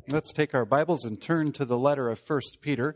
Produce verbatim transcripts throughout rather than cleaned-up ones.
Let's take our Bibles and turn to the letter of First Peter.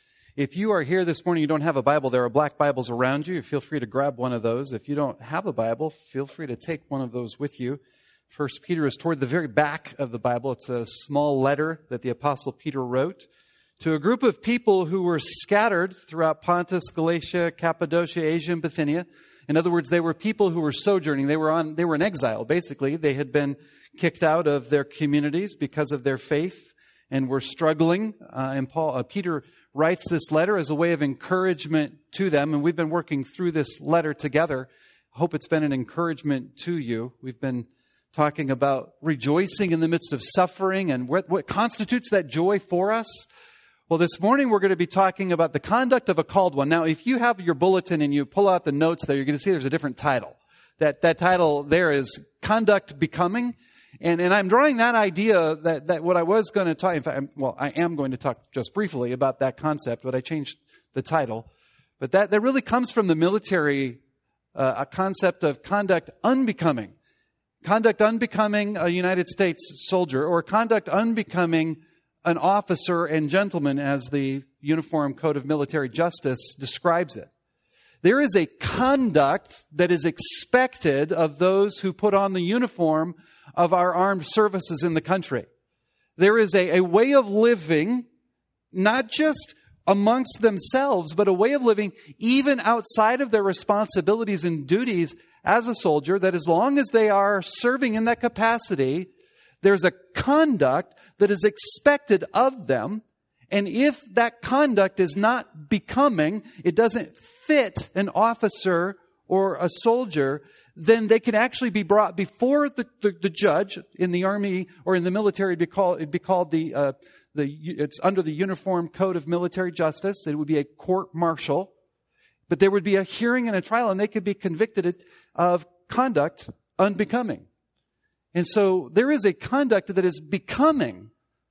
If you are here this morning, you don't have a Bible, there are black Bibles around you. Feel free to grab one of those. If you don't have a Bible, feel free to take one of those with you. First Peter is toward the very back of the Bible. It's a small letter that the Apostle Peter wrote to a group of people who were scattered throughout Pontus, Galatia, Cappadocia, Asia, and Bithynia. In other words, they were people who were sojourning. They were on, they were in exile, basically. They had been kicked out of their communities because of their faith and were struggling. Uh, and Paul, uh, Peter writes this letter as a way of encouragement to them. And we've been working through this letter together. I hope it's been an encouragement to you. We've been talking about rejoicing in the midst of suffering and what, what constitutes that joy for us. Well, this morning we're going to be talking about the conduct of a called one. Now, if you have your bulletin and you pull out the notes there, you're going to see there's a different title. That that title there is Conduct Becoming. And and I'm drawing that idea that, that what I was going to talk, in fact, well, I am going to talk just briefly about that concept, but I changed the title. But that, that really comes from the military, uh, a concept of conduct unbecoming. Conduct unbecoming a United States soldier, or conduct unbecoming an officer and gentleman, as the Uniform Code of Military Justice describes it. There is a conduct that is expected of those who put on the uniform of our armed services in the country. There is a, a way of living, not just amongst themselves, but a way of living even outside of their responsibilities and duties as a soldier, that as long as they are serving in that capacity, there's a conduct that is expected of them. And if that conduct is not becoming, it doesn't fit an officer or a soldier, then they can actually be brought before the, the, the judge in the army or in the military. It'd be called, it'd be called the, uh, the, it's under the Uniform Code of Military Justice. It would be a court-martial. But there would be a hearing and a trial, and they could be convicted of conduct unbecoming. And so there is a conduct that is becoming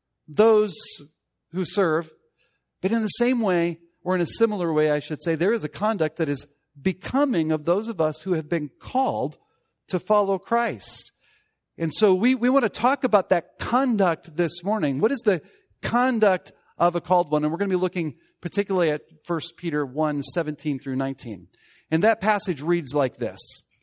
those who serve. But in the same way, or in a similar way, I should say, there is a conduct that is becoming of those of us who have been called to follow Christ. And so we, we want to talk about that conduct this morning. What is the conduct of a called one? And we're going to be looking particularly at First Peter one, seventeen through nineteen. And that passage reads like this.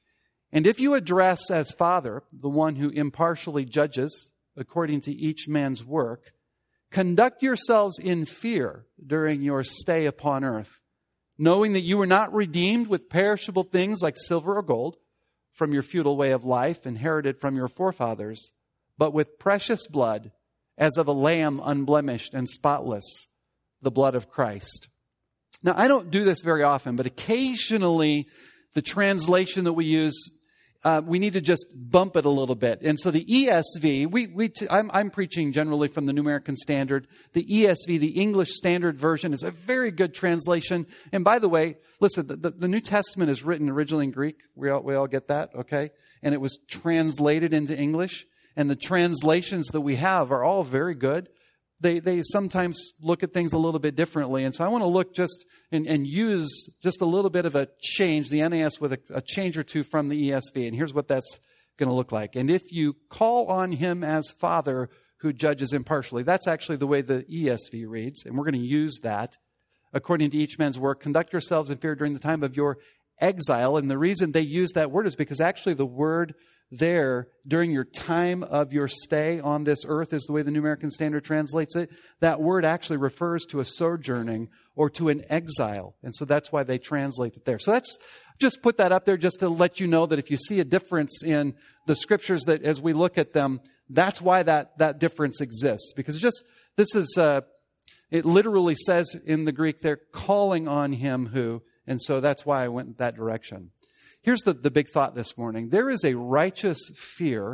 And if you address as Father the one who impartially judges according to each man's work, conduct yourselves in fear during your stay upon earth, knowing that you were not redeemed with perishable things like silver or gold from your futile way of life inherited from your forefathers, but with precious blood as of a lamb unblemished and spotless, the blood of Christ. Now, I don't do this very often, but occasionally the translation that we use, Uh, we need to just bump it a little bit. And so the E S V, we, we, t- I'm, I'm preaching generally from the New American Standard. The E S V, the English Standard Version, is a very good translation. And by the way, listen, the, the, the New Testament is written originally in Greek. We all, we all get that, okay? And it was translated into English. And the translations that we have are all very good. They they sometimes look at things a little bit differently. And so I want to look just and, and use just a little bit of a change, the N A S with a, a change or two from the E S V. And here's what that's going to look like. And if you call on him as Father who judges impartially, that's actually the way the E S V reads. And we're going to use that according to each man's work. Conduct yourselves in fear during the time of your exile. And the reason they use that word is because actually the word there, during your time of your stay on this earth, is the way the New American Standard translates it. That word actually refers to a sojourning or to an exile. And so that's why they translate it there. So that's just put that up there just to let you know that if you see a difference in the scriptures, that as we look at them, that's why that, that difference exists. Because just, this is, uh, it literally says in the Greek, they're calling on him who, and so that's why I went in that direction. Here's the, the big thought this morning. There is a righteous fear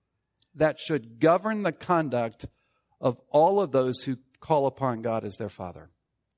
that should govern the conduct of all of those who call upon God as their Father.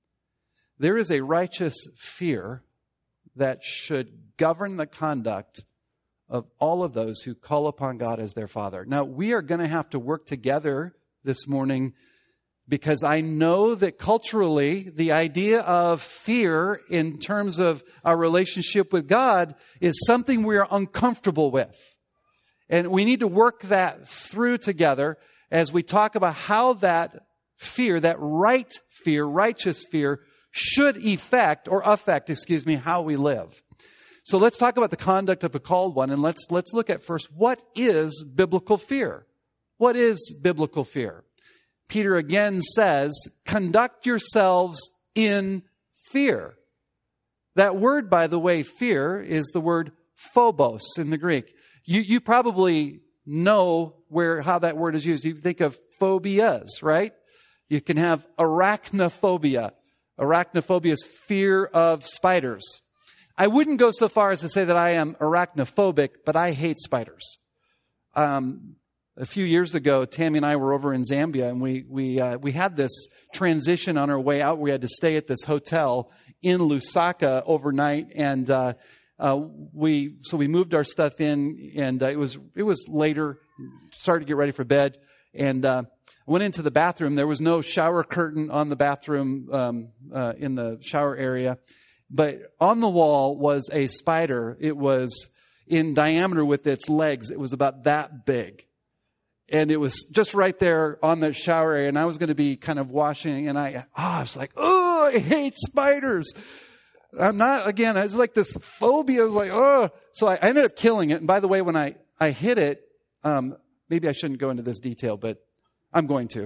There is a righteous fear that should govern the conduct of all of those who call upon God as their Father. Now, we are going to have to work together this morning, because I know that culturally, the idea of fear in terms of our relationship with God is something we are uncomfortable with. And we need to work that through together. as we talk about how that fear, that right fear, righteous fear, should effect or affect, excuse me, how we live. So let's talk about the conduct of a called one, and let's let's look at first, what is biblical fear? What is biblical fear? Peter again says, conduct yourselves in fear. That word, by the way, fear, is the word phobos in the Greek. You you probably know where how that word is used. You think of phobias, right? You can have arachnophobia. Arachnophobia is fear of spiders. I wouldn't go so far as to say that I am arachnophobic, but I hate spiders. Um, a few years ago, Tammy and I were over in Zambia, and we we uh, we had this transition on our way out. We had to stay at this hotel in Lusaka overnight, and uh, uh, we so we moved our stuff in, and uh, it was it was later. Started to get ready for bed, and uh, I went into the bathroom. There was no shower curtain on the bathroom um, uh, in the shower area. But on the wall was a spider. It was in diameter with its legs. It was about that big. And it was just right there on the shower area. And I was going to be kind of washing. And I, oh, I was like, oh, I hate spiders. I'm not, again, I was like this phobia. I was like, oh. So I ended up killing it. And by the way, when I, I hit it, um, maybe I shouldn't go into this detail, but I'm going to.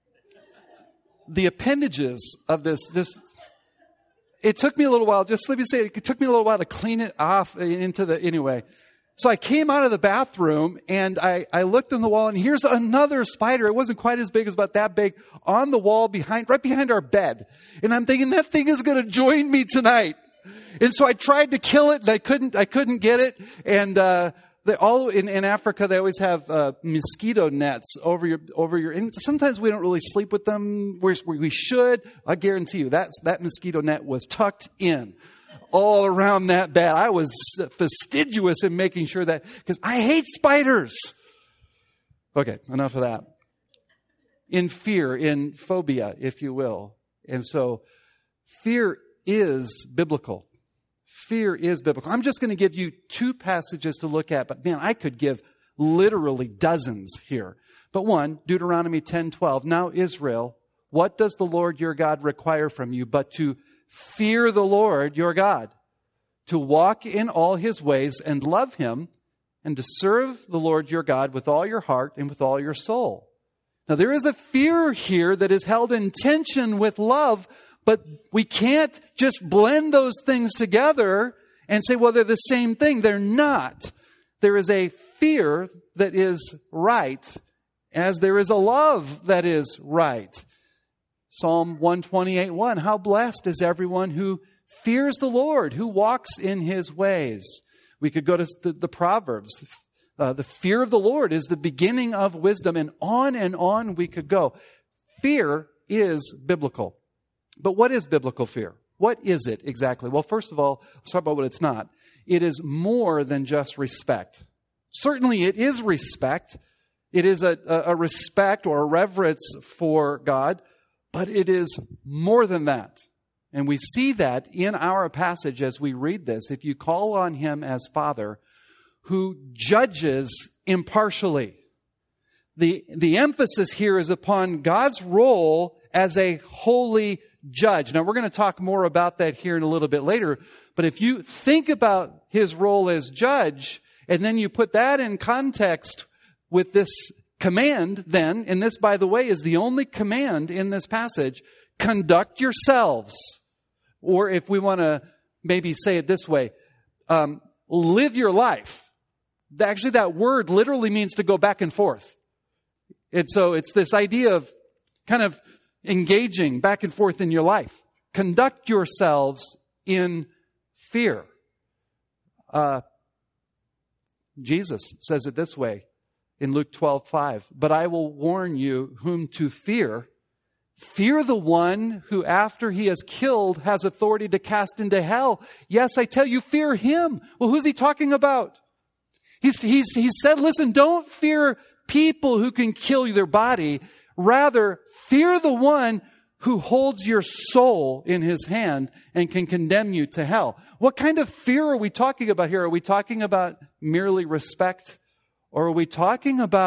The appendages of this, this, it took me a little while, just let me say, it took me a little while to clean it off into the, anyway. So I came out of the bathroom and I, I looked on the wall, and here's another spider. It wasn't quite as big, it was about that big, on the wall behind, right behind our bed. And I'm thinking, that thing is going to join me tonight. And so I tried to kill it, and I couldn't, I couldn't get it. And, uh, They all in, in Africa, they always have uh, mosquito nets over your over your. And sometimes we don't really sleep with them where we should. I guarantee you that that mosquito net was tucked in all around that bed. I was fastidious in making sure that, because I hate spiders. Okay, enough of that. In fear, in phobia, if you will, and so fear is biblical. Fear is biblical. I'm just going to give you two passages to look at, but man, I could give literally dozens here. But one, Deuteronomy ten twelve. Now, Israel, what does the Lord your God require from you but to fear the Lord your God, to walk in all his ways and love him, and to serve the Lord your God with all your heart and with all your soul. Now, there is a fear here that is held in tension with love, but we can't just blend those things together and say, well, they're the same thing. They're not. There is a fear that is right, as there is a love that is right. Psalm one twenty-eight one, how blessed is everyone who fears the Lord, who walks in his ways. We could go to the, the Proverbs. Uh, the fear of the Lord is the beginning of wisdom, and on and on we could go. Fear is biblical. But what is biblical fear? What is it exactly? Well, first of all, let's talk about what it's not. It is more than just respect. Certainly it is respect. It is a, a respect or a reverence for God, but it is more than that. And we see that in our passage as we read this. If you call on him as Father, who judges impartially. The, the emphasis here is upon God's role as a holy judge. Now, we're going to talk more about that here in a little bit later. But if you think about his role as judge, and then you put that in context with this command, then, and this, by the way, is the only command in this passage, conduct yourselves. Or if we want to maybe say it this way, um, live your life. Actually, that word literally means to go back and forth. And so it's this idea of kind of engaging back and forth in your life. Conduct yourselves in fear. Uh, Jesus says it this way in Luke twelve five. But I will warn you whom to fear. Fear the one who after he has killed has authority to cast into hell. Yes, I tell you, fear him. Well, who's he talking about? He's, he's, he said, listen, don't fear people who can kill their body. Rather, fear the one who holds your soul in his hand and can condemn you to hell. What kind of fear are we talking about here? Are we talking about merely respect? Or are we talking about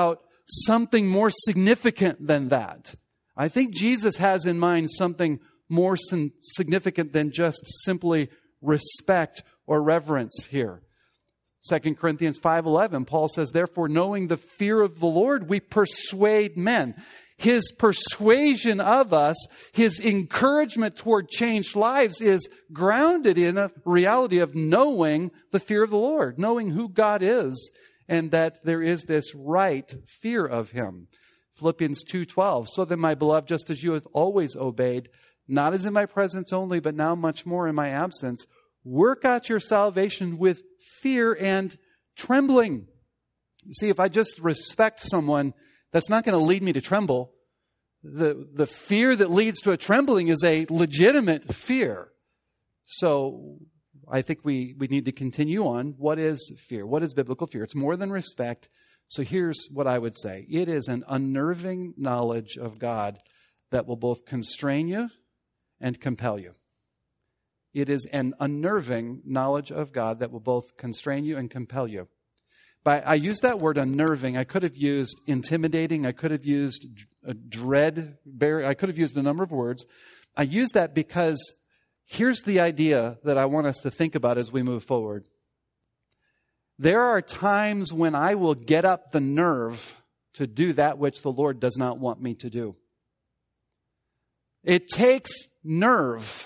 something more significant than that. I think Jesus has in mind something more significant than just simply respect or reverence here. Second Corinthians five eleven, Paul says, therefore, knowing the fear of the Lord, we persuade men. His persuasion of us, his encouragement toward changed lives is grounded in a reality of knowing the fear of the Lord, knowing who God is, and that there is this right fear of him. Philippians two twelve, so then, my beloved, just as you have always obeyed, not as in my presence only, but now much more in my absence, work out your salvation with fear and trembling. You see, if I just respect someone, that's not going to lead me to tremble. The, the fear that leads to a trembling is a legitimate fear. So I think we, we need to continue on. What is fear? What is biblical fear? It's more than respect. So here's what I would say. It is an unnerving knowledge of God that will both constrain you and compel you. It is an unnerving knowledge of God that will both constrain you and compel you. By, I use that word unnerving. I could have used intimidating. I could have used a dread. I could have used a number of words. I use that because here's the idea that I want us to think about as we move forward. There are times when I will get up the nerve to do that which the Lord does not want me to do. It takes nerve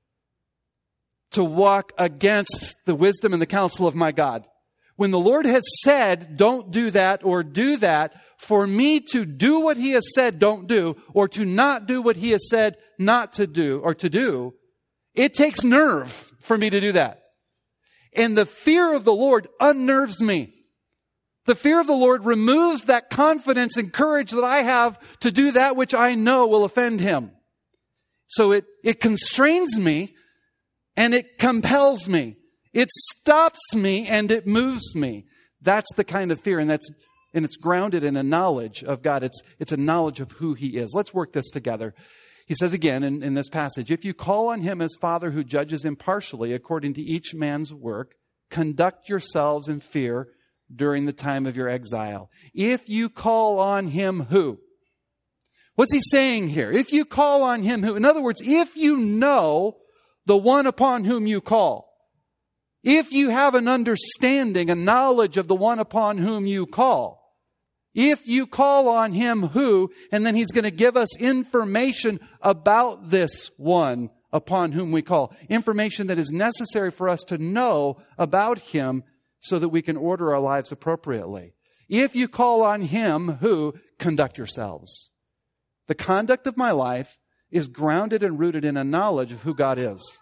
to walk against the wisdom and the counsel of my God. When the Lord has said, don't do that or do that, for me to do what he has said, don't do, or to not do what he has said not to do or to do, it takes nerve for me to do that. And the fear of the Lord unnerves me. The fear of the Lord removes that confidence and courage that I have to do that which I know will offend him. So it, it constrains me and it compels me. It stops me and it moves me. That's the kind of fear, and that's and it's grounded in a knowledge of God. It's it's a knowledge of who he is. Let's work this together. He says again in, in this passage, if you call on him as Father who judges impartially according to each man's work, conduct yourselves in fear during the time of your exile. If you call on him who? What's he saying here? If you call on him who? In other words, if you know the one upon whom you call, if you have an understanding, a knowledge of the one upon whom you call, if you call on him who, and then he's going to give us information about this one upon whom we call. Information that is necessary for us to know about him so that we can order our lives appropriately. If you call on him who, conduct yourselves. The conduct of my life is grounded and rooted in a knowledge of who God is.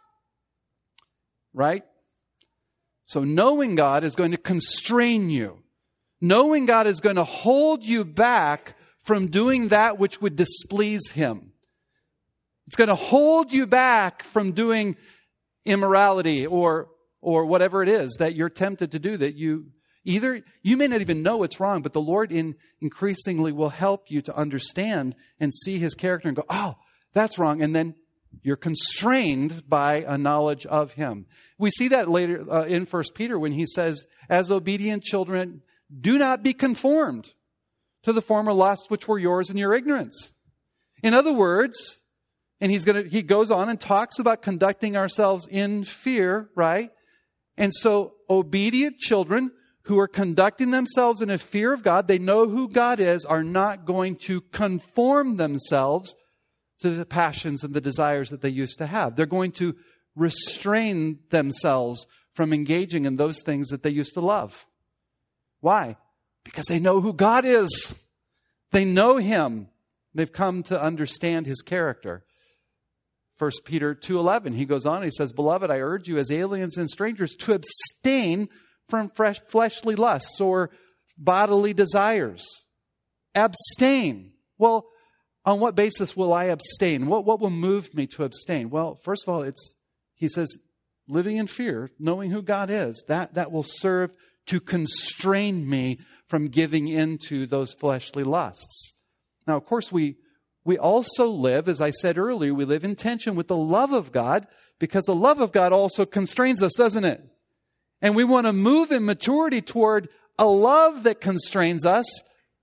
Right? So knowing God is going to constrain you. Knowing God is going to hold you back from doing that which would displease him. It's going to hold you back from doing immorality or or whatever it is that you're tempted to do, that you either, you may not even know it's wrong, but the Lord in increasingly will help you to understand and see his character and go, oh, that's wrong. And then you're constrained by a knowledge of him. We see that later uh, in First Peter when he says, as obedient children, do not be conformed to the former lusts which were yours in your ignorance. In other words, and he's going to, he goes on and talks about conducting ourselves in fear, right? And so obedient children who are conducting themselves in a fear of God, they know who God is, are not going to conform themselves to the passions and the desires that they used to have. They're going to restrain themselves from engaging in those things that they used to love. Why? Because they know who God is. They know him. They've come to understand his character. First Peter two eleven, he goes on, he says, Beloved, I urge you as aliens and strangers to abstain from fresh fleshly lusts or bodily desires. Abstain. Well, on what basis will I abstain? What, what will move me to abstain? Well, first of all, it's, he says, living in fear, knowing who God is, that, that will serve to constrain me from giving into those fleshly lusts. Now, of course, we, we also live, as I said earlier, we live in tension with the love of God, because the love of God also constrains us, doesn't it? And we want to move in maturity toward a love that constrains us,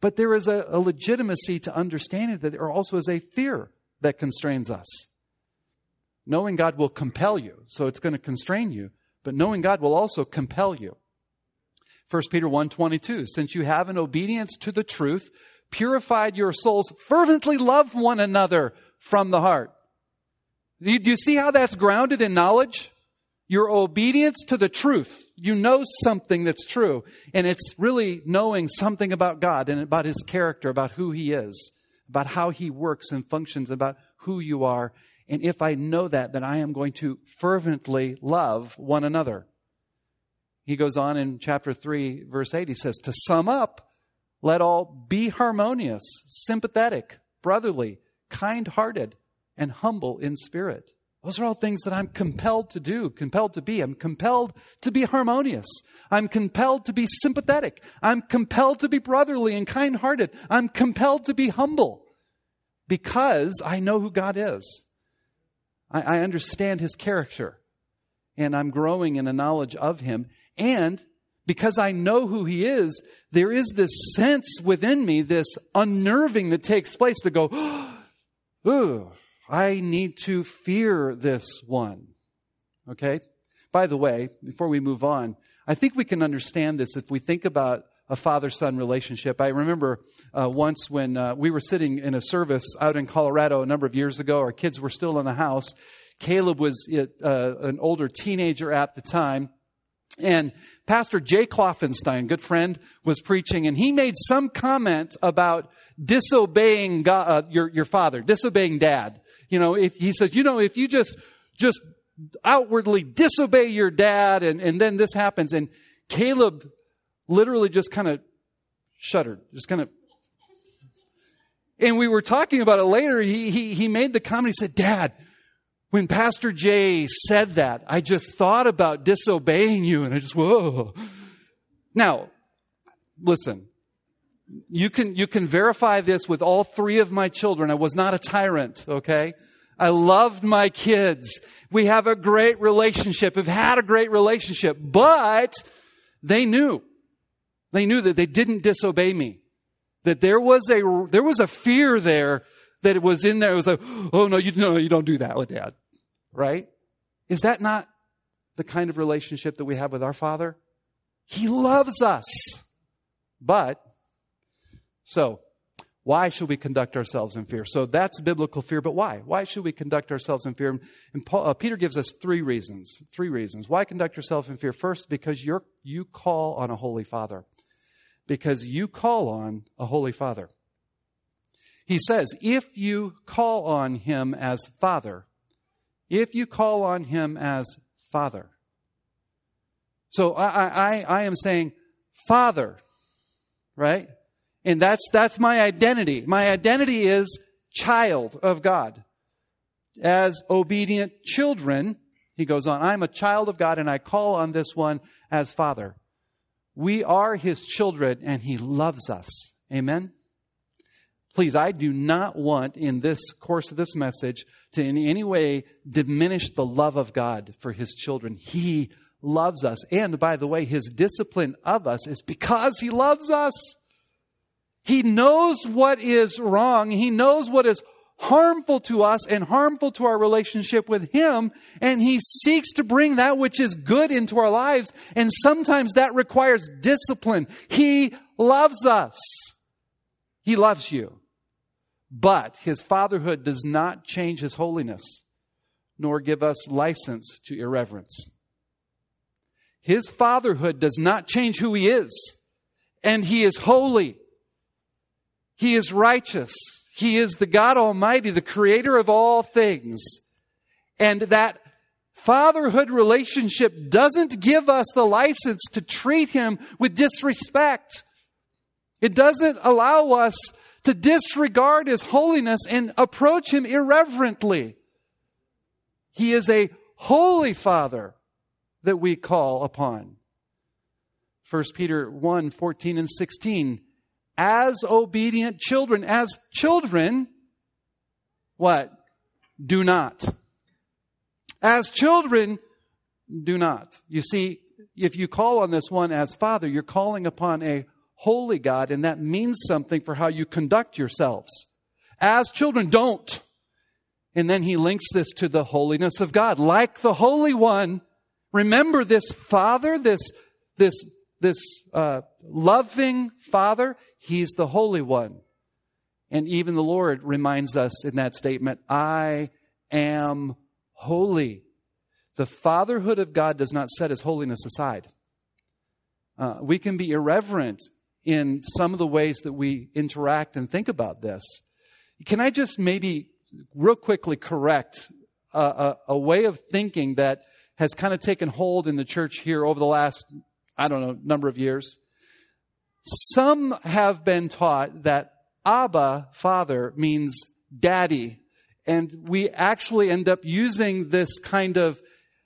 But there is a, a legitimacy to understanding that there also is a fear that constrains us. Knowing God will compel you, so it's going to constrain you. But knowing God will also compel you. First Peter one twenty-two, since you have in obedience to the truth purified your souls, fervently love one another from the heart. Do you, do you see how that's grounded in knowledge? Your obedience to the truth. You know something that's true. And it's really knowing something about God and about His character, about who He is, about how He works and functions, about who you are. And if I know that, then I am going to fervently love one another. He goes on in chapter three, verse eight, he says, to sum up, let all be harmonious, sympathetic, brotherly, kind-hearted, and humble in spirit. Those are all things that I'm compelled to do, compelled to be. I'm compelled to be harmonious. I'm compelled to be sympathetic. I'm compelled to be brotherly and kind-hearted. I'm compelled to be humble because I know who God is. I, I understand His character, and I'm growing in a knowledge of Him. And because I know who He is, there is this sense within me, this unnerving that takes place to go, oh, I need to fear this one. Okay? By the way, before we move on, I think we can understand this if we think about a father-son relationship. I remember uh, once when uh, we were sitting in a service out in Colorado a number of years ago. Our kids were still in the house. Caleb was uh, an older teenager at the time. And Pastor Jay Kloffenstein, good friend, was preaching, and he made some comment about disobeying God, uh, your your father, disobeying Dad. You know, if he says, you know, if you just just outwardly disobey your dad, and, and then this happens, and Caleb literally just kind of shuddered, just kind of. And we were talking about it later. He he he made the comment. He said, Dad, when Pastor Jay said that, I just thought about disobeying you, and I just, whoa. Now, listen, you can, you can verify this with all three of my children. I was not a tyrant, okay? I loved my kids. We have a great relationship. We've had a great relationship, but they knew, they knew that they didn't disobey me, that there was a, there was a fear there that it was in there. It was like, oh no, you no, you don't do that with Dad. Right? Is that not the kind of relationship that we have with our Father? He loves us. But, so, why should we conduct ourselves in fear? So that's biblical fear, but why? Why should we conduct ourselves in fear? And Paul, uh, Peter gives us three reasons. Three reasons. Why conduct yourself in fear? First, because you're, you call on a holy Father. Because you call on a holy Father. He says, if you call on Him as Father, if you call on Him as Father. So I, I, I am saying Father, right? And that's, that's my identity. My identity is child of God. As obedient children, he goes on, I'm a child of God and I call on this one as Father. We are His children and He loves us. Amen? Please, I do not want in this course of this message to in any way diminish the love of God for His children. He loves us. And by the way, His discipline of us is because He loves us. He knows what is wrong. He knows what is harmful to us and harmful to our relationship with Him. And He seeks to bring that which is good into our lives. And sometimes that requires discipline. He loves us. He loves you. But His fatherhood does not change His holiness, nor give us license to irreverence. His fatherhood does not change who He is. And He is holy. He is righteous. He is the God Almighty, the creator of all things. And that fatherhood relationship doesn't give us the license to treat Him with disrespect. It doesn't allow us to disregard His holiness and approach Him irreverently. He is a holy Father that we call upon. First Peter one, fourteen and sixteen. As obedient children, as children, what? Do not. As children, do not. You see, if you call on this one as Father, you're calling upon a holy God, and that means something for how you conduct yourselves. As children, don't. And then he links this to the holiness of God. Like the Holy One, remember this Father, this, this, this uh, loving Father, He's the Holy One. And even the Lord reminds us in that statement, I am holy. The fatherhood of God does not set His holiness aside. Uh, we can be irreverent in some of the ways that we interact and think about this. Can I just maybe real quickly correct a, a, a way of thinking that has kind of taken hold in the church here over the last, I don't know, number of years? Some have been taught that Abba, Father, means daddy. And we actually end up using this kind of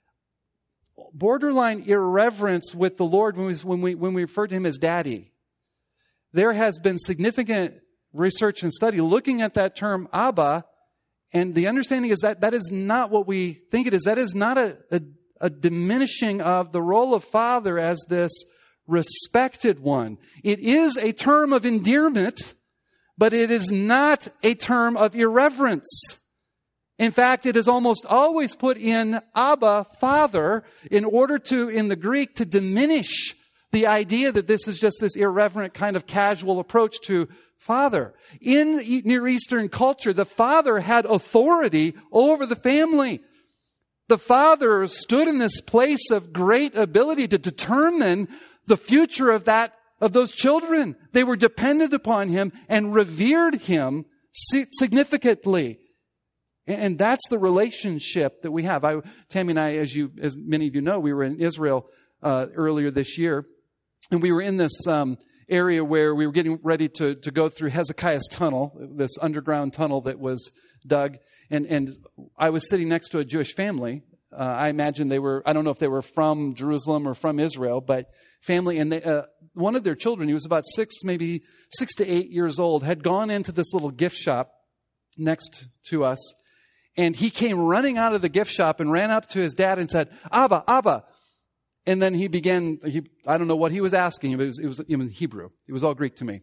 borderline irreverence with the Lord when we, when we, when we refer to Him as daddy. There has been significant research and study looking at that term Abba, and the understanding is that that is not what we think it is. That is not a, a, a diminishing of the role of Father as this respected one. It is a term of endearment, but it is not a term of irreverence. In fact, it is almost always put in Abba, Father, in order to, in the Greek, to diminish the idea that this is just this irreverent kind of casual approach to Father. In Near Eastern culture, the father had authority over the family. The father stood in this place of great ability to determine the future of that, of those children. They were dependent upon him and revered him significantly. And that's the relationship that we have. I, Tammy and I, as you, as many of you know, we were in Israel uh, earlier this year, and we were in this um, area where we were getting ready to, to go through Hezekiah's tunnel, this underground tunnel that was dug. And, and I was sitting next to a Jewish family. Uh, I imagine they were, I don't know if they were from Jerusalem or from Israel, but family. And they, uh, one of their children, he was about six, maybe six to eight years old, had gone into this little gift shop next to us. And he came running out of the gift shop and ran up to his dad and said, Abba, Abba. And then he began, he, I don't know what he was asking. It was, it was, it was Hebrew. It was all Greek to me.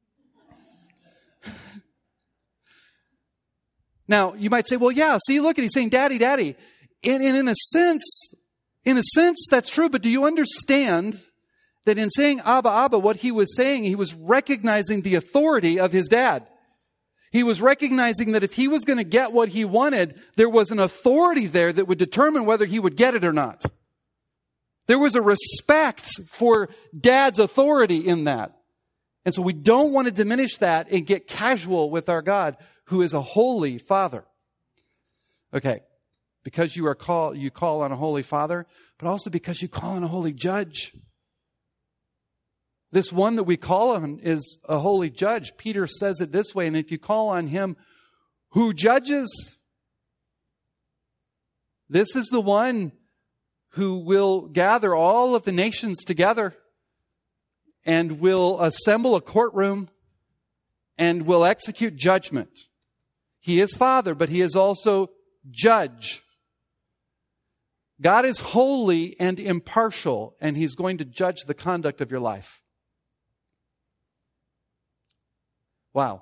Now, you might say, well, yeah, see, look at, he's saying, daddy, daddy. And, and in a sense, in a sense, that's true. But do you understand that in saying Abba, Abba, what he was saying, he was recognizing the authority of his dad. He was recognizing that if he was going to get what he wanted, there was an authority there that would determine whether he would get it or not. There was a respect for dad's authority in that. And so we don't want to diminish that and get casual with our God, who is a holy Father. Okay, because you are call, you call on a holy Father, but also because you call on a holy Judge. This one that we call on is a holy judge. Peter says it this way, and if you call on him who judges, this is the one who will gather all of the nations together and will assemble a courtroom and will execute judgment. He is Father, but He is also Judge. God is holy and impartial, and He's going to judge the conduct of your life. Wow.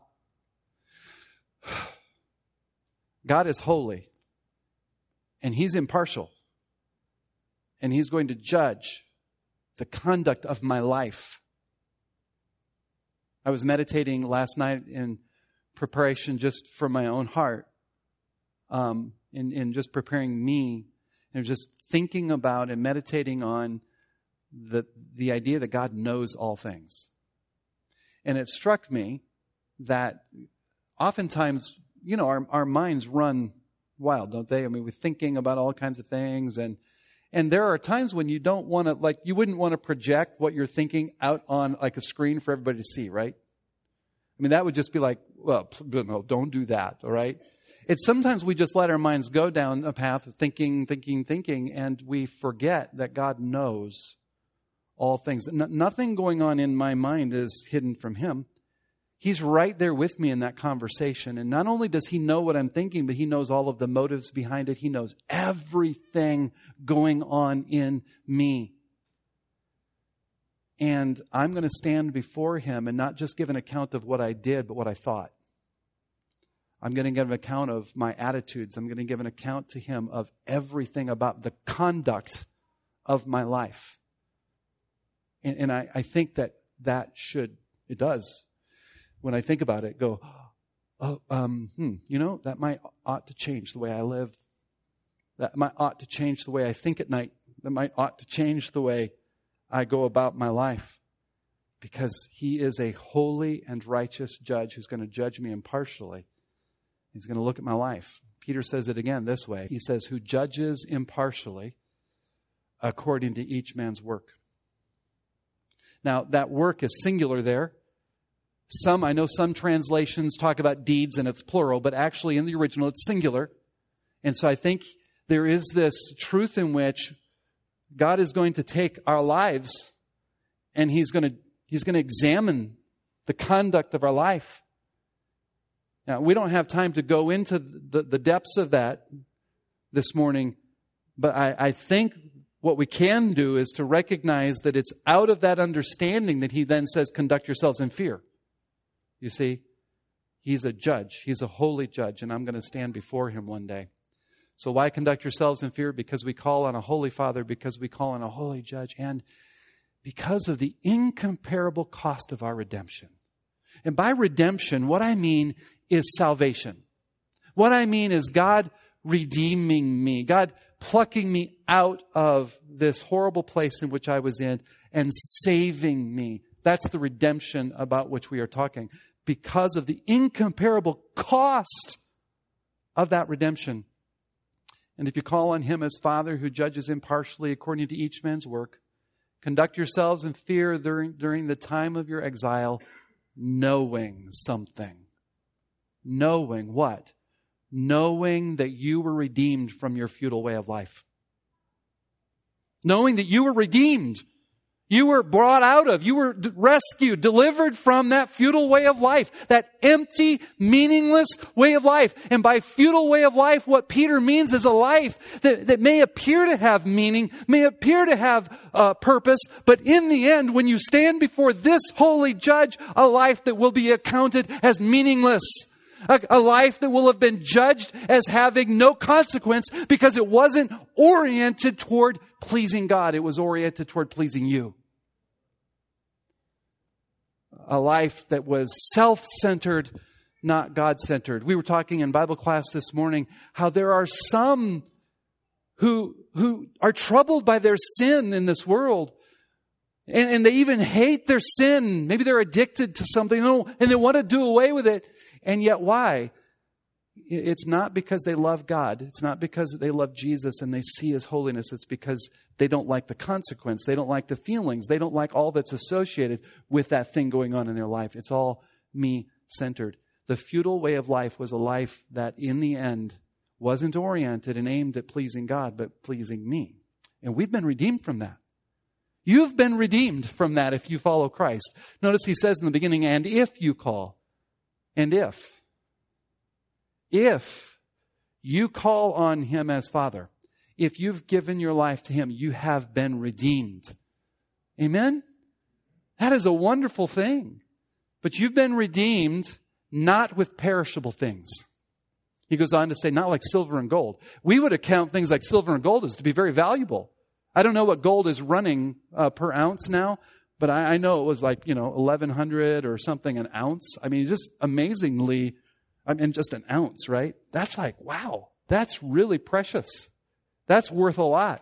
God is holy, and He's impartial, and He's going to judge the conduct of my life. I was meditating last night in preparation just for my own heart, um, in, in just preparing me, and just thinking about and meditating on the, the idea that God knows all things. And it struck me that oftentimes, you know, our, our minds run wild, don't they? I mean, we're thinking about all kinds of things, and and there are times when you don't want to, like, you wouldn't want to project what you're thinking out on like a screen for everybody to see, right? I mean, that would just be like, well, no, don't do that, all right? It's sometimes we just let our minds go down a path of thinking, thinking, thinking, and we forget that God knows all things. N- nothing going on in my mind is hidden from Him. He's right there with me in that conversation. And not only does He know what I'm thinking, but He knows all of the motives behind it. He knows everything going on in me. And I'm going to stand before him and not just give an account of what I did, but what I thought. I'm going to give an account of my attitudes. I'm going to give an account to him of everything about the conduct of my life. And, and I, I think that that should, it does, when I think about it, go, oh, um, hmm, you know, that might ought to change the way I live. That might ought to change the way I think at night. That might ought to change the way I go about my life. Because he is a holy and righteous judge who's going to judge me impartially. He's going to look at my life. Peter says it again this way. He says, who judges impartially according to each man's work. Now, that work is singular there. Some, I know some translations talk about deeds and it's plural, but actually in the original it's singular. And so I think there is this truth in which God is going to take our lives and He's going to, He's going to examine the conduct of our life. Now, we don't have time to go into the, the depths of that this morning, but I, I think what we can do is to recognize that it's out of that understanding that he then says, conduct yourselves in fear. You see, he's a judge. He's a holy judge, and I'm going to stand before him one day. So why conduct yourselves in fear? Because we call on a holy Father, because we call on a holy judge, and because of the incomparable cost of our redemption. And by redemption, what I mean is salvation. What I mean is God redeeming me, God plucking me out of this horrible place in which I was in and saving me. That's the redemption about which we are talking. Because of the incomparable cost of that redemption. And if you call on him as Father who judges impartially according to each man's work, conduct yourselves in fear during, during the time of your exile, knowing something. Knowing what? Knowing that you were redeemed from your futile way of life. Knowing that you were redeemed. You were brought out of, you were rescued, delivered from that futile way of life, that empty, meaningless way of life. And by futile way of life, what Peter means is a life that, that may appear to have meaning, may appear to have uh, purpose, but in the end, when you stand before this holy judge, a life that will be accounted as meaningless. A, a life that will have been judged as having no consequence because it wasn't oriented toward pleasing God. It was oriented toward pleasing you. A life that was self-centered, not God-centered. We were talking in Bible class this morning how there are some who, who are troubled by their sin in this world. And, and they even hate their sin. Maybe they're addicted to something and they want to do away with it. And yet why? It's not because they love God. It's not because they love Jesus and they see His holiness. It's because they don't like the consequence. They don't like the feelings. They don't like all that's associated with that thing going on in their life. It's all me-centered. The futile way of life was a life that in the end wasn't oriented and aimed at pleasing God, but pleasing me. And we've been redeemed from that. You've been redeemed from that if you follow Christ. Notice he says in the beginning, and if you call. And if, if you call on Him as Father, if you've given your life to Him, you have been redeemed. Amen? That is a wonderful thing. But you've been redeemed not with perishable things. He goes on to say, not like silver and gold. We would account things like silver and gold as to be very valuable. I don't know what gold is running uh, per ounce now. But I, I know it was like, you know, eleven hundred or something an ounce. I mean, just amazingly, I mean, just an ounce, right? That's like, wow, that's really precious. That's worth a lot.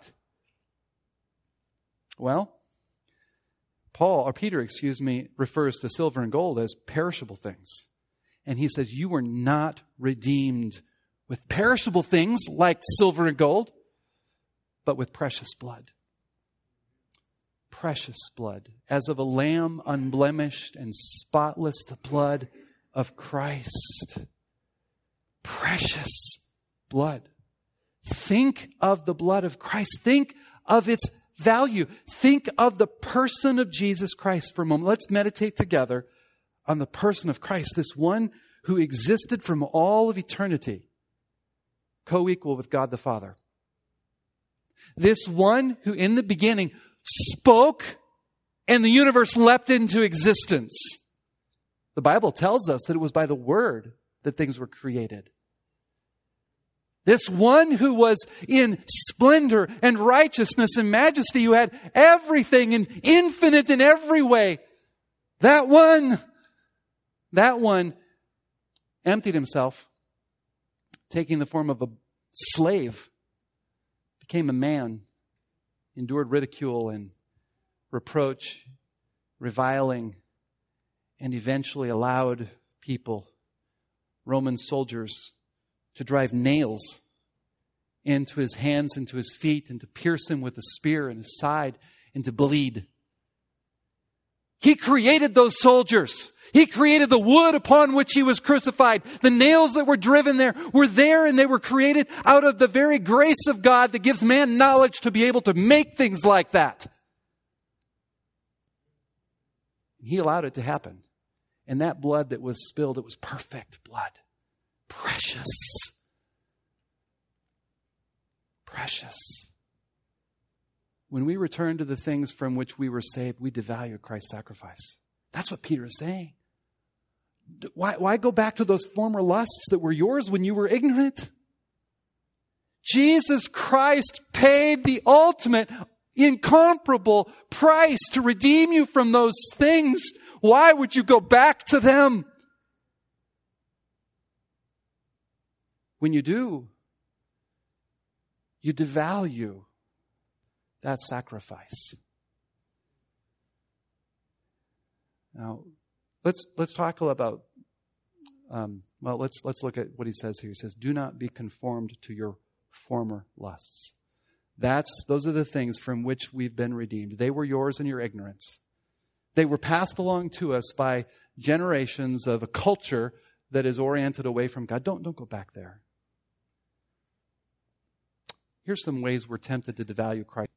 Well, Paul, or Peter, excuse me, refers to silver and gold as perishable things. And he says, you were not redeemed with perishable things like silver and gold, but with precious blood. Precious blood, as of a lamb unblemished and spotless, the blood of Christ. Precious blood. Think of the blood of Christ. Think of its value. Think of the person of Jesus Christ for a moment. Let's meditate together on the person of Christ, this one who existed from all of eternity, co-equal with God the Father. This one who in the beginning spoke and the universe leapt into existence. The Bible tells us that it was by the Word that things were created. This one who was in splendor and righteousness and majesty, who had everything and infinite in every way, that one, that one emptied himself, taking the form of a slave, became a man, endured ridicule and reproach, reviling, and eventually allowed people, Roman soldiers, to drive nails into his hands, into his feet, and to pierce him with a spear in his side, and to bleed. He created those soldiers. He created the wood upon which he was crucified. The nails that were driven there were there, and they were created out of the very grace of God that gives man knowledge to be able to make things like that. He allowed it to happen. And that blood that was spilled, it was perfect blood. Precious. Precious. When we return to the things from which we were saved, we devalue Christ's sacrifice. That's what Peter is saying. Why, why go back to those former lusts that were yours when you were ignorant? Jesus Christ paid the ultimate, incomparable price to redeem you from those things. Why would you go back to them? When you do, you devalue that sacrifice. Now, let's let's talk about. Um, well, let's let's look at what he says here. He says, "Do not be conformed to your former lusts." That's those are the things from which we've been redeemed. They were yours in your ignorance. They were passed along to us by generations of a culture that is oriented away from God. Don't don't go back there. Here's some ways we're tempted to devalue Christ.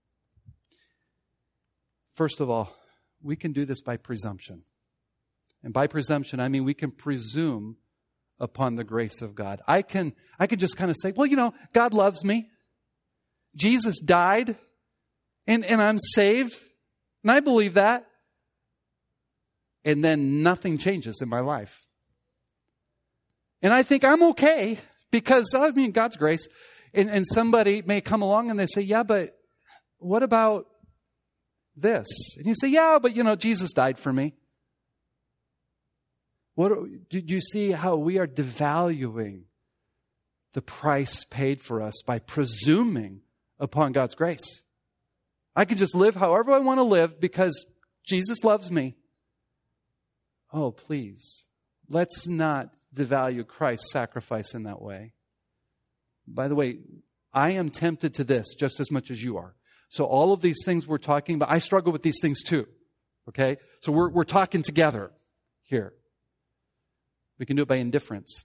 First of all, we can do this by presumption. And by presumption, I mean we can presume upon the grace of God. I can, I can just kind of say, well, you know, God loves me. Jesus died, and, and I'm saved. And I believe that. And then nothing changes in my life. And I think I'm okay because, I mean, God's grace. And, and somebody may come along and they say, yeah, but what about this? And you say, yeah, but you know, Jesus died for me. What do you see how we are devaluing the price paid for us by presuming upon God's grace? I can just live however I want to live because Jesus loves me. Oh, please, let's not devalue Christ's sacrifice in that way. By the way, I am tempted to this just as much as you are. So all of these things we're talking about, I struggle with these things too. Okay? So we're we're talking together here. We can do it by indifference.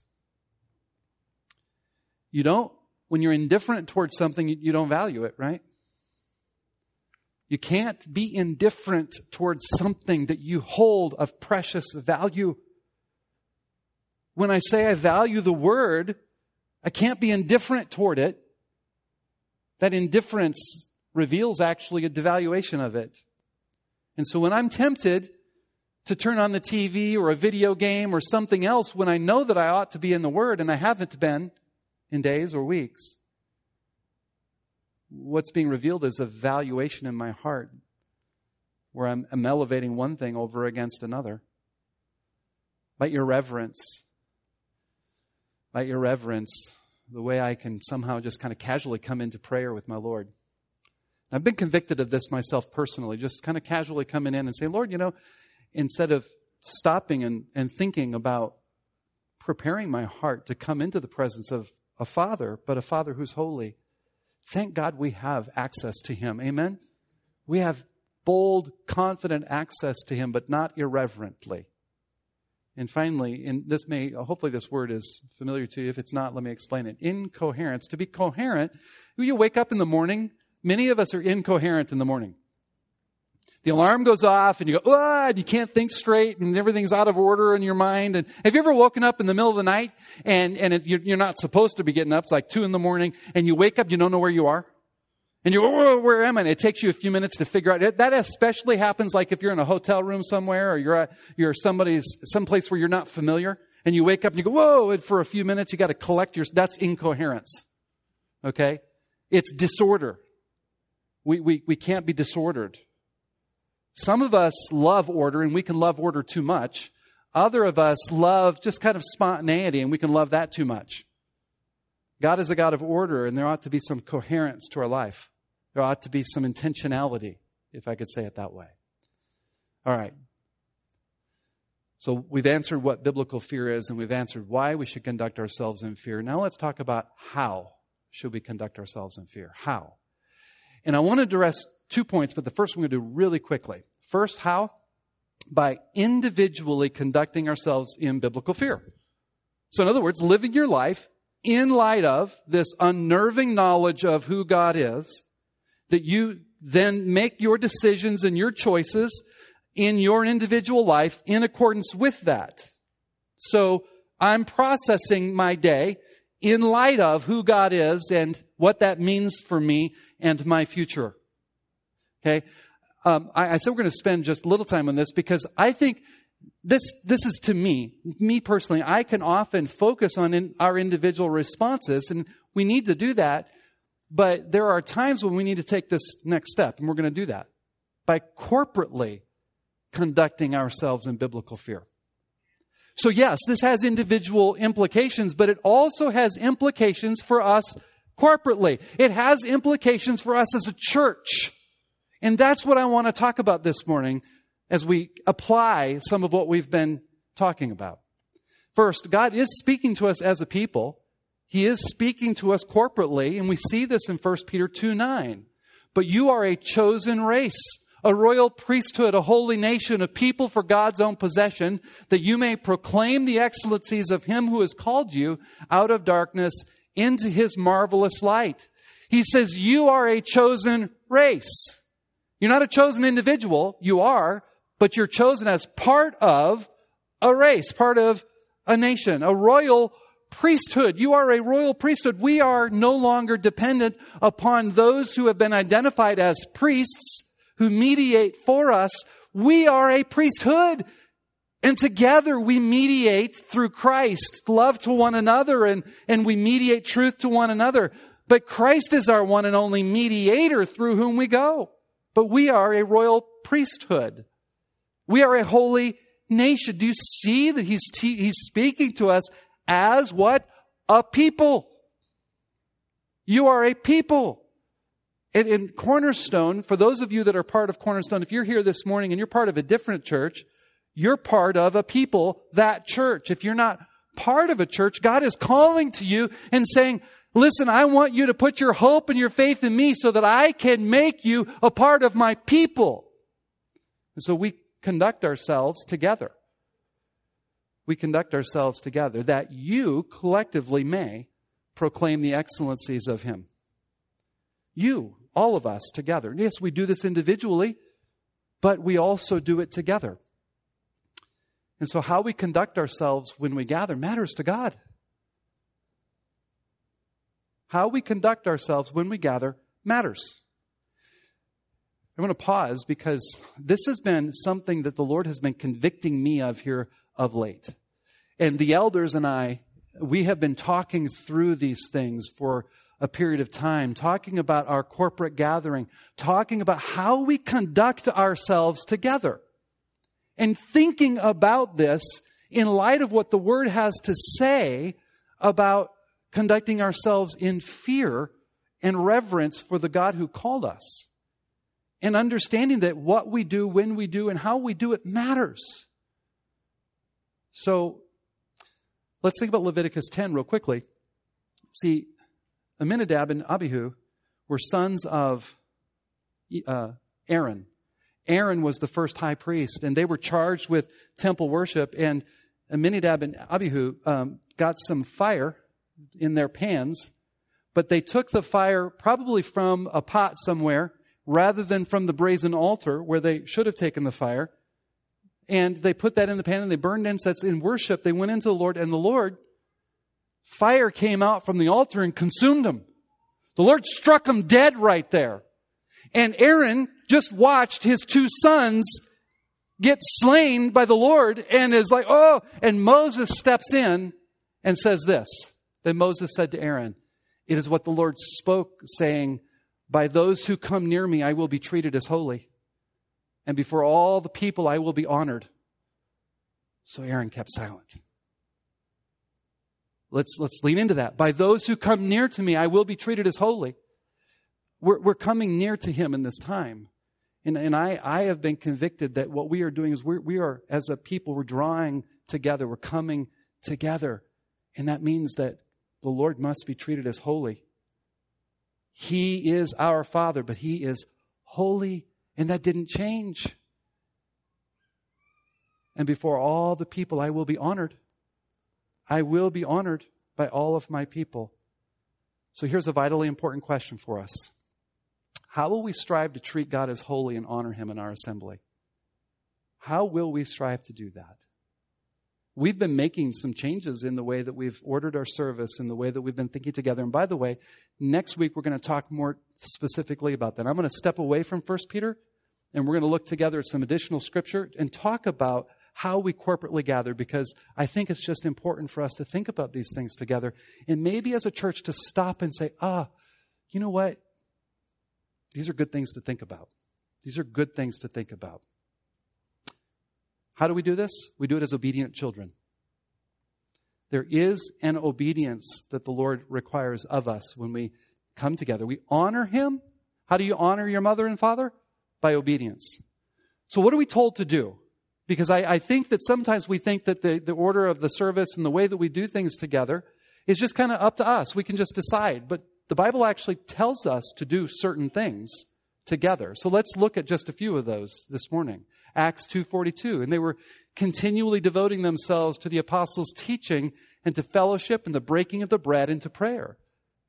You don't, when you're indifferent towards something, you, you don't value it, right? You can't be indifferent towards something that you hold of precious value. When I say I value the Word, I can't be indifferent toward it. That indifference reveals actually a devaluation of it. And so when I'm tempted to turn on the T V or a video game or something else when I know that I ought to be in the Word and I haven't been in days or weeks, what's being revealed is a valuation in my heart where I'm, I'm elevating one thing over against another. By irreverence. By irreverence, the way I can somehow just kind of casually come into prayer with my Lord. I've been convicted of this myself personally, just kind of casually coming in and saying, Lord, you know, instead of stopping and, and thinking about preparing my heart to come into the presence of a Father, but a Father who's holy, thank God we have access to Him. Amen? We have bold, confident access to Him, but not irreverently. And finally, and this may, hopefully this word is familiar to you. If it's not, let me explain it. Incoherence. To be coherent, you wake up in the morning, many of us are incoherent in the morning. The alarm goes off and you go, ah, and you can't think straight and everything's out of order in your mind. And have you ever woken up in the middle of the night and, and it, you're not supposed to be getting up? It's like two in the morning and you wake up, you don't know where you are. And you go, oh, where am I? And it takes you a few minutes to figure out. That especially happens like if you're in a hotel room somewhere or you're at, you're somebody's, someplace where you're not familiar. And you wake up and you go, whoa, and for a few minutes you got to collect your, that's incoherence. Okay? It's disorder. We, we, we can't be disordered. Some of us love order and we can love order too much. Other of us love just kind of spontaneity and we can love that too much. God is a God of order and there ought to be some coherence to our life. There ought to be some intentionality, if I could say it that way. All right. So we've answered what biblical fear is and we've answered why we should conduct ourselves in fear. Now let's talk about how should we conduct ourselves in fear. How? And I want to address two points, but the first one I'm going to do really quickly. First, how? By individually conducting ourselves in biblical fear. So in other words, living your life in light of this unnerving knowledge of who God is, that you then make your decisions and your choices in your individual life in accordance with that. So I'm processing my day in light of who God is and what that means for me and my future. Okay? Um, I, I said we're going to spend just a little time on this because I think this this is to me, me personally, I can often focus on in our individual responses, and we need to do that. But there are times when we need to take this next step, and we're going to do that by corporately conducting ourselves in biblical fear. So yes, this has individual implications, but it also has implications for us corporately. It has implications for us as a church. And that's what I want to talk about this morning as we apply some of what we've been talking about. First, God is speaking to us as a people. He is speaking to us corporately, and we see this in First Peter two nine. But you are a chosen race, a royal priesthood, a holy nation, a people for God's own possession, that you may proclaim the excellencies of Him who has called you out of darkness into His marvelous light. He says you are a chosen race. You're not a chosen individual, you are, but you're chosen as part of a race, part of a nation, a royal priesthood. You are a royal priesthood. We are no longer dependent upon those who have been identified as priests who mediate for us. We are a priesthood. And together we mediate through Christ, love to one another, and, and we mediate truth to one another. But Christ is our one and only mediator through whom we go. But we are a royal priesthood. We are a holy nation. Do you see that he's, te- he's speaking to us as what? A people. You are a people. And in Cornerstone, for those of you that are part of Cornerstone, if you're here this morning and you're part of a different church, you're part of a people, that church. If you're not part of a church, God is calling to you and saying, listen, I want you to put your hope and your faith in me so that I can make you a part of my people. And so we conduct ourselves together. We conduct ourselves together that you collectively may proclaim the excellencies of Him. You, all of us together. Yes, we do this individually, but we also do it together. And so how we conduct ourselves when we gather matters to God. How we conduct ourselves when we gather matters. I want to pause because this has been something that the Lord has been convicting me of here of late. And the elders and I, we have been talking through these things for a period of time, talking about our corporate gathering, talking about how we conduct ourselves together. And thinking about this in light of what the Word has to say about conducting ourselves in fear and reverence for the God who called us. And understanding that what we do, when we do, and how we do it matters. So, let's think about Leviticus ten real quickly. See, Aminadab and Abihu were sons of uh, Aaron. Aaron was the first high priest, and they were charged with temple worship. And Aminadab and Abihu um, got some fire in their pans, but they took the fire probably from a pot somewhere rather than from the brazen altar where they should have taken the fire. And they put that in the pan and they burned incense in worship. They went into the Lord, and the Lord, fire came out from the altar and consumed them. The Lord struck him dead right there. And Aaron just watched his two sons get slain by the Lord and is like, oh, and Moses steps in and says this. Then Moses said to Aaron, it is what the Lord spoke, saying, by those who come near me, I will be treated as holy. And before all the people, I will be honored. So Aaron kept silent. Let's, let's lean into that. By those who come near to me, I will be treated as holy. We're, we're coming near to him in this time. And, and I, I have been convicted that what we are doing is we're, we are, as a people, we're drawing together. We're coming together. And that means that the Lord must be treated as holy. He is our Father, but He is holy, and that didn't change. And before all the people, I will be honored. I will be honored by all of my people. So here's a vitally important question for us. How will we strive to treat God as holy and honor Him in our assembly? How will we strive to do that? We've been making some changes in the way that we've ordered our service and the way that we've been thinking together. And by the way, next week we're going to talk more specifically about that. I'm going to step away from First Peter and we're going to look together at some additional scripture and talk about how we corporately gather, because I think it's just important for us to think about these things together. And maybe as a church to stop and say, ah, you know what? These are good things to think about. These are good things to think about. How do we do this? We do it as obedient children. There is an obedience that the Lord requires of us when we come together. We honor Him. How do you honor your mother and father? By obedience. So what are we told to do? Because I, I think that sometimes we think that the, the order of the service and the way that we do things together is just kind of up to us. We can just decide. But the Bible actually tells us to do certain things together. So let's look at just a few of those this morning. Acts two forty-two, and they were continually devoting themselves to the apostles' teaching and to fellowship and the breaking of the bread and to prayer.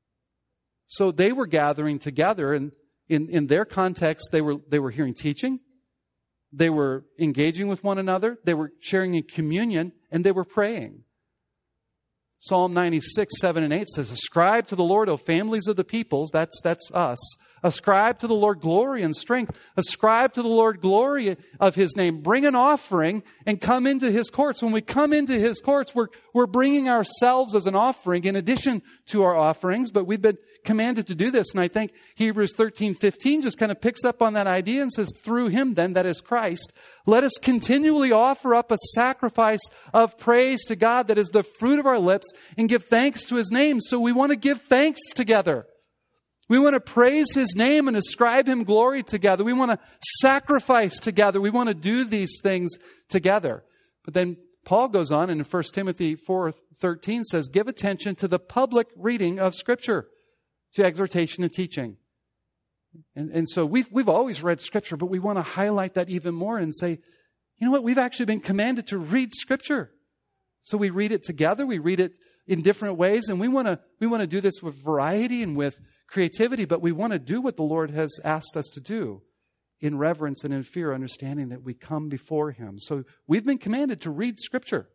So they were gathering together, and in, in their context, they were they were hearing teaching, they were engaging with one another, they were sharing in communion, and they were praying. Psalm ninety-six, seven and eight says, ascribe to the Lord, O families of the peoples, that's, that's us. Ascribe to the Lord glory and strength. Ascribe to the Lord glory of His name. Bring an offering and come into His courts. When we come into His courts, we're, we're bringing ourselves as an offering in addition to our offerings, but we've been commanded to do this. And I think Hebrews thirteen fifteen just kind of picks up on that idea and says, through Him then, that is Christ, let us continually offer up a sacrifice of praise to God that is the fruit of our lips and give thanks to His name. So we want to give thanks together. We want to praise His name and ascribe Him glory together. We want to sacrifice together. We want to do these things together. But then Paul goes on and in First Timothy four thirteen says, give attention to the public reading of Scripture, to exhortation and teaching. And, and so we've, we've always read Scripture, but we want to highlight that even more and say, you know what? We've actually been commanded to read Scripture. So we read it together. We read it in different ways. And we want to, we want to do this with variety and with creativity, but we want to do what the Lord has asked us to do in reverence and in fear, understanding that we come before Him. So we've been commanded to read Scripture.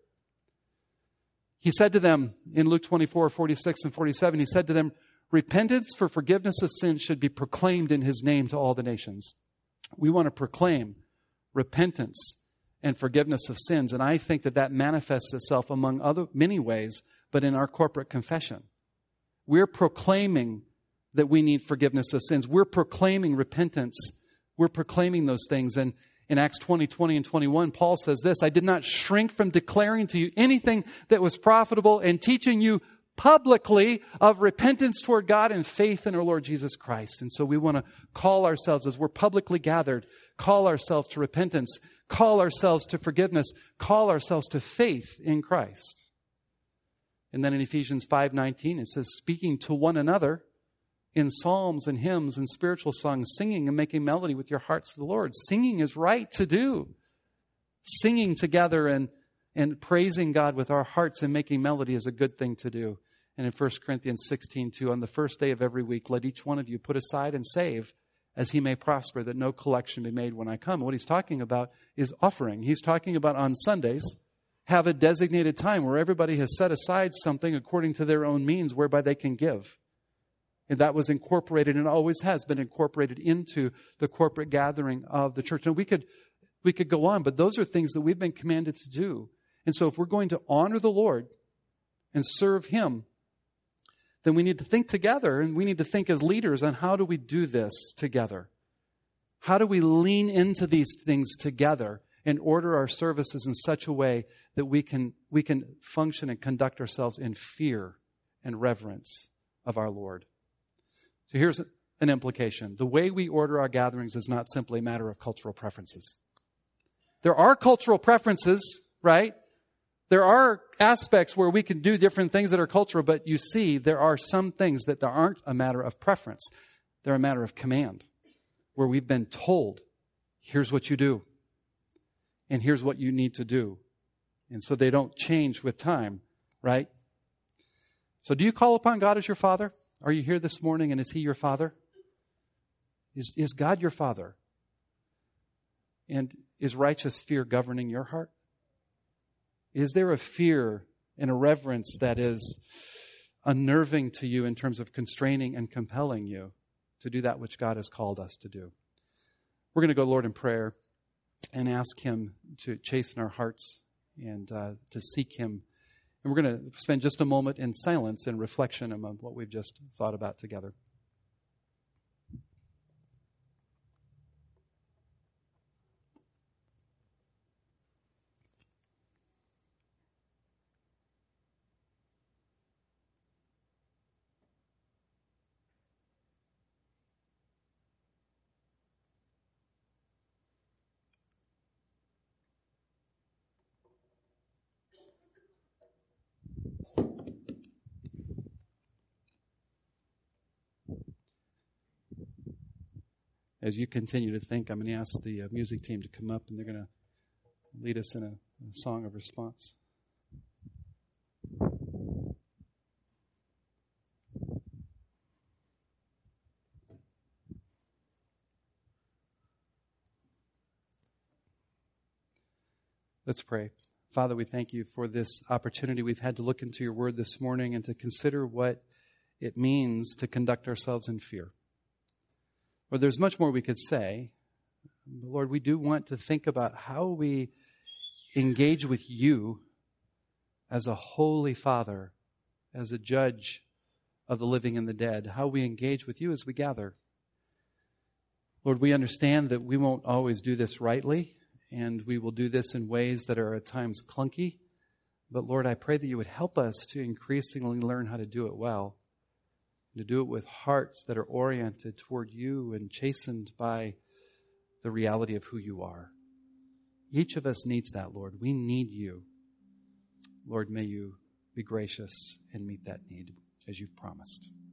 He said to them in Luke twenty-four, forty-six and forty-seven, He said to them, repentance for forgiveness of sins should be proclaimed in His name to all the nations. We want to proclaim repentance and forgiveness of sins. And I think that that manifests itself among other many ways, but in our corporate confession. We're proclaiming that we need forgiveness of sins. We're proclaiming repentance. We're proclaiming those things. And in Acts twenty, twenty and twenty-one, Paul says this, I did not shrink from declaring to you anything that was profitable and teaching you publicly of repentance toward God and faith in our Lord Jesus Christ. And so we want to call ourselves, as we're publicly gathered, call ourselves to repentance, call ourselves to forgiveness, call ourselves to faith in Christ. And then in Ephesians five nineteen, it says, speaking to one another in psalms and hymns and spiritual songs, singing and making melody with your hearts to the Lord. Singing is right to do. Singing together and, and praising God with our hearts and making melody is a good thing to do. And in First Corinthians sixteen two, on the first day of every week, let each one of you put aside and save as he may prosper, that no collection be made when I come. What he's talking about is offering. He's talking about on Sundays, have a designated time where everybody has set aside something according to their own means whereby they can give. And that was incorporated and always has been incorporated into the corporate gathering of the church. And we could, we could go on, but those are things that we've been commanded to do. And so if we're going to honor the Lord and serve Him, then we need to think together, and we need to think as leaders on how do we do this together? How do we lean into these things together and order our services in such a way that we can, we can function and conduct ourselves in fear and reverence of our Lord? So here's an implication. The way we order our gatherings is not simply a matter of cultural preferences. There are cultural preferences, right? There are aspects where we can do different things that are cultural, but you see, there are some things that aren't a matter of preference. They're a matter of command, where we've been told, here's what you do, and here's what you need to do. And so they don't change with time, right? So do you call upon God as your Father? Are you here this morning, and is He your Father? Is, is God your Father? And is righteous fear governing your heart? Is there a fear and a reverence that is unnerving to you in terms of constraining and compelling you to do that which God has called us to do? We're going to go, Lord, in prayer and ask Him to chasten our hearts and uh, to seek Him. And we're going to spend just a moment in silence and reflection on what we've just thought about together. As you continue to think, I'm going to ask the uh, music team to come up, and they're going to lead us in a, a song of response. Let's pray. Father, we thank you for this opportunity we've had to look into your word this morning and to consider what it means to conduct ourselves in fear. Lord, there's much more we could say. But Lord, we do want to think about how we engage with you as a holy Father, as a judge of the living and the dead, how we engage with you as we gather. Lord, we understand that we won't always do this rightly, and we will do this in ways that are at times clunky. But Lord, I pray that you would help us to increasingly learn how to do it well, to do it with hearts that are oriented toward you and chastened by the reality of who you are. Each of us needs that, Lord. We need you. Lord, may you be gracious and meet that need as you've promised.